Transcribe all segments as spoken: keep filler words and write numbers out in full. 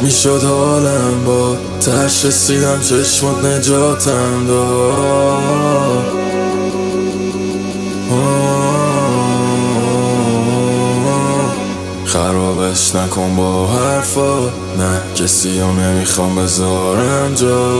میشد حالم با تش رسیدم چشمات نجاتم داد. خرابش نکن با حرفا، نه کسی رو نمیخوام بذارم جا.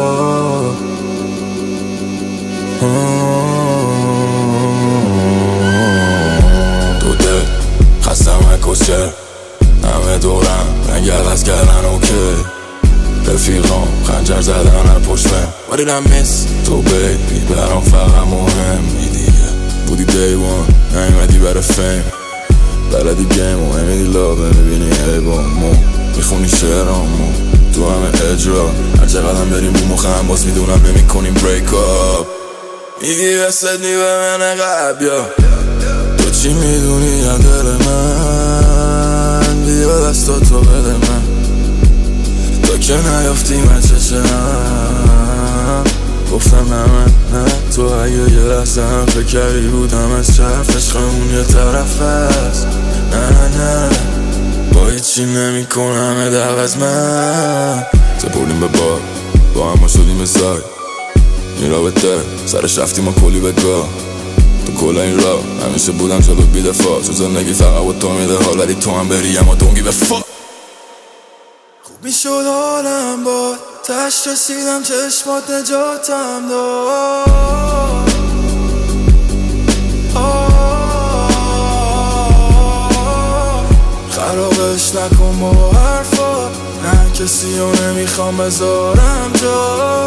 دو دل خستم کسچر، همه دورم رنگ عوض کردن اوکی. رفیقام خنجر زدن هر پشمه. What did I miss؟ تو بیبی برام فقط مهمی دیگه. بودی day one نیومدی برای فیم، بلدی گیم و نمیدی لاب، نمیبینی عیبامو، میخونی شعرامو تو همه اجرا. هر چقدر بریم بو مخم باز میدونم نمیکنیم بریک آپ. میگی وسطنی به من قبیا، تو چی میدونی از دل من؟ بیا دستاتو بده من تا که نیافتی من چشم. گفتم نه من نه تو، اگه یه لحظه هم فکر کردی بودم از چرف عشقمون یه طرف هست. نه نه نه با هیچی نمی کنم دق از من. سپردیم به بار با هم ما شدیم سای این رابطه، سرش رفتیم و کلی بگاه. تو کل این راه همیشه بودم جلو بی دفاع، چون زندگی فقط با تو میده حال، ولی تو هم بری اما دونگی به فا. خوب میشد حالم با تش رسیدم چشمات نجاتم داد. خرابش نکن با حرفا، نه کسی رو نمیخوام بذارم جا.